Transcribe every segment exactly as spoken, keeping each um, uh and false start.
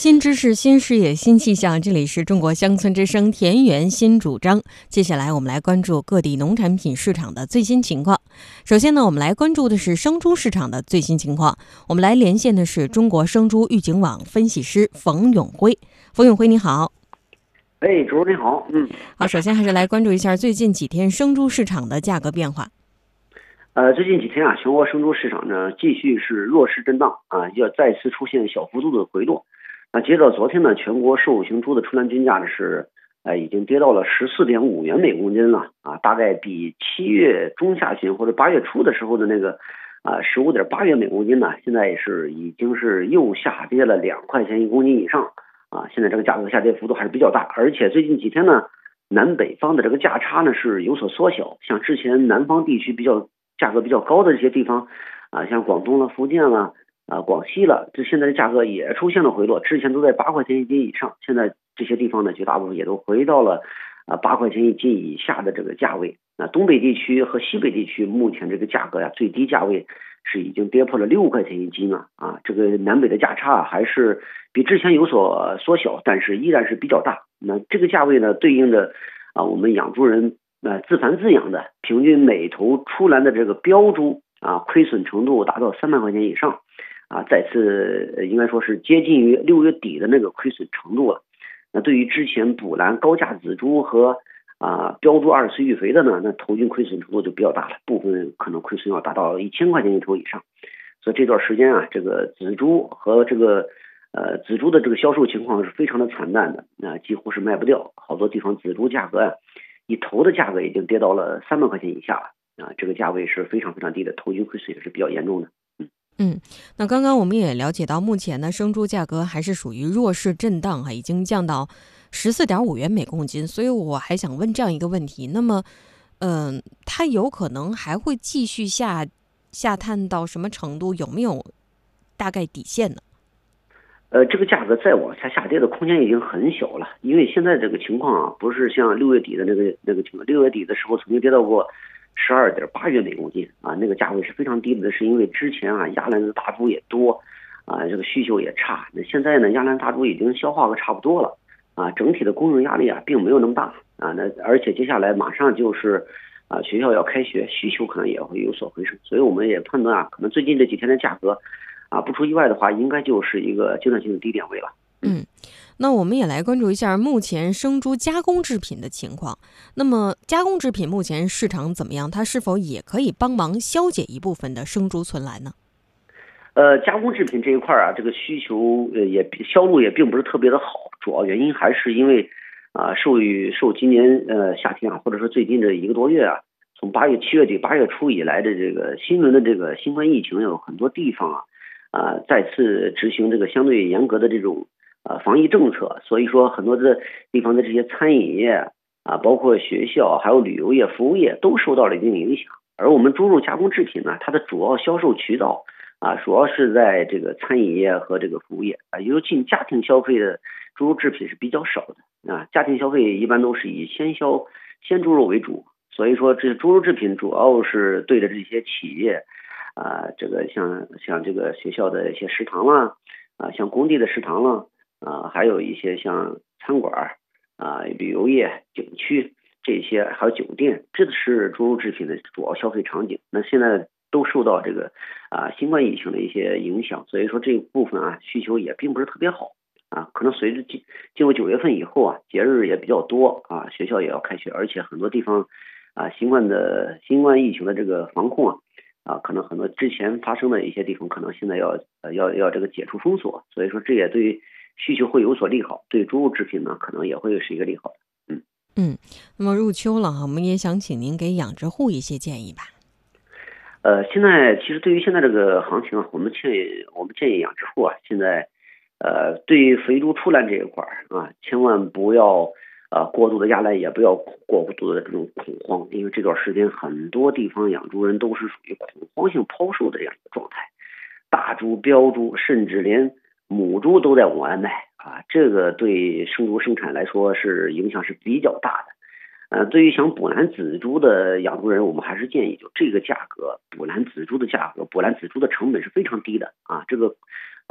新知识、新视野、新气象，这里是中国乡村之声田园新主张。接下来我们来关注各地农产品市场的最新情况。首先呢，我们来关注的是生猪市场的最新情况。我们来连线的是中国生猪预警网分析师冯永辉。冯永辉你好。 哎，主持人你好。嗯， 好，首先还是来关注一下最近几天生猪市场的价格变化。 呃，最近几天啊，全国生猪市场呢继续是弱势震荡啊，要再次出现小幅度的回落。那截止到昨天呢，全国瘦型猪的出栏均价呢是，呃，已经跌到了十四点五元每公斤了啊，大概比七月中下旬或者八月初的时候的那个啊十五点八元每公斤呢，现在也是已经是又下跌了两块钱一公斤以上啊，现在这个价格下跌幅度还是比较大，而且最近几天呢，南北方的这个价差呢是有所缩小，像之前南方地区比较价格比较高的这些地方啊，像广东了、福建了。啊，广西了，这现在的价格也出现了回落，之前都在八块钱一斤以上，现在这些地方呢，绝大部分也都回到了啊八块钱一斤以下的这个价位。那东北地区和西北地区目前这个价格呀，最低价位是已经跌破了六块钱一斤了啊，这个南北的价差还是比之前有所缩小，但是依然是比较大。那这个价位呢，对应着啊我们养猪人呃自繁自养的平均每头出栏的这个标猪啊，亏损程度达到三万块钱以上。啊，再次应该说是接近于六月底的那个亏损程度了。那对于之前补栏高价仔猪和啊标猪二次育肥的呢，那头均亏损程度就比较大了，部分可能亏损要达到一千块钱一头以上。所以这段时间啊，这个仔猪和这个呃仔猪的这个销售情况是非常的惨淡的，啊，几乎是卖不掉，好多地方仔猪价格啊，一头的价格已经跌到了三万块钱以下了，啊，这个价位是非常非常低的，头均亏损也是比较严重的。 嗯，那刚刚我们也了解到，目前呢，生猪价格还是属于弱势震荡哈，已经降到十四点五元每公斤。所以我还想问这样一个问题，那么，嗯、呃，它有可能还会继续下下探到什么程度？有没有大概底线呢？ 呃，这个价格再往下下跌的空间已经很小了，因为现在这个情况啊，不是像六月底的那个那个情况，六月底的时候曾经跌到过十二点八元每公斤啊，那个价位是非常低的，是因为之前啊压栏的大猪也多啊，这个需求也差。那现在呢，压栏大猪已经消化的差不多了啊，整体的供应压力啊并没有那么大啊，那而且接下来马上就是啊学校要开学，需求可能也会有所回升，所以我们也判断啊，可能最近这几天的价格啊不出意外的话，应该就是一个阶段性的低点位了。 嗯，那我们也来关注一下目前生猪加工制品的情况。那么加工制品目前市场怎么样？它是否也可以帮忙消解一部分的生猪存栏呢？ 呃，加工制品这一块啊，这个需求呃也销路也并不是特别的好，主要原因还是因为啊，受于受今年呃夏天啊，或者说最近这一个多月啊，从八月七月底八月初以来的这个新轮的这个新冠疫情，有很多地方啊啊再次执行这个相对严格的这种啊防疫政策，所以说很多的地方的这些餐饮业啊，包括学校还有旅游业、服务业都受到了一定影响。而我们猪肉加工制品呢，它的主要销售渠道啊，主要是在这个餐饮业和这个服务业啊，尤其家庭消费的猪肉制品是比较少的啊，家庭消费一般都是以鲜销鲜猪肉为主，所以说这些猪肉制品主要是对着这些企业啊，这个像像这个学校的一些食堂啦啊，像工地的食堂啦啊，还有一些像餐馆啊、旅游业、景区这些，还有酒店，这是猪肉制品的主要消费场景。那现在都受到这个啊新冠疫情的一些影响，所以说这部分啊需求也并不是特别好啊。可能随着进进入九月份以后啊，节日也比较多啊，学校也要开学，而且很多地方啊新冠的新冠疫情的这个防控啊啊，可能很多之前发生的一些地方，可能现在要呃要要这个解除封锁，所以说这也对于需求会有所利好，对猪肉制品呢可能也会是一个利好的。嗯嗯，那么入秋了哈，我们也想请您给养殖户一些建议吧。 呃，现在其实对于现在这个行情啊，我们建议我们建议养殖户啊，现在呃对于肥猪出栏这一块儿啊，千万不要呃过度的压栏，也不要过度的这种恐慌，因为这段时间很多地方养猪人都是属于恐慌性抛售的这样一个状态，大猪、标猪，甚至连母猪都在往外卖啊，这个对生猪生产来说是影响是比较大的。呃，对于想补栏仔猪的养猪人，我们还是建议，就这个价格，补栏仔猪的价格，补栏仔猪的成本是非常低的啊。这个，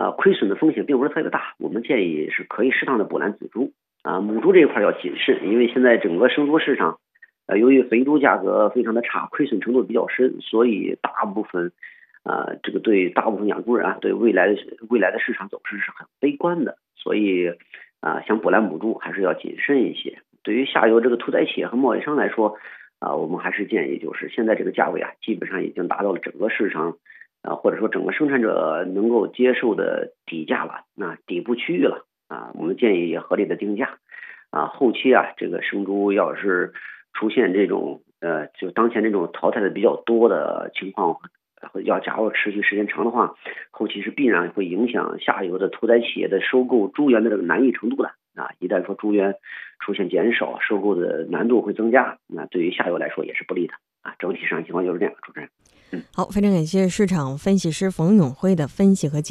啊，亏损的风险并不是特别大，我们建议是可以适当的补栏仔猪啊。母猪这一块要谨慎，因为现在整个生猪市场，呃，由于肥猪价格非常的差，亏损程度比较深，所以大部分啊，这个对大部分养猪人啊，对未来的未来的市场走势是很悲观的，所以啊，想补栏母猪还是要谨慎一些。对于下游这个屠宰企业和贸易商来说，啊，我们还是建议就是现在这个价位啊，基本上已经达到了整个市场。啊，或者说整个生产者能够接受的底价了，那底部区域了啊，我们建议也合理的定价啊。后期啊，这个生猪要是出现这种呃，就当前这种淘汰的比较多的情况，要假如持续时间长的话，后期是必然会影响下游的屠宰企业的收购猪源的这个难易程度的啊。一旦说猪源出现减少，收购的难度会增加，那对于下游来说也是不利的啊。整体市场情况就是这样，主持人。 好，非常感谢市场分析师冯永辉的分析和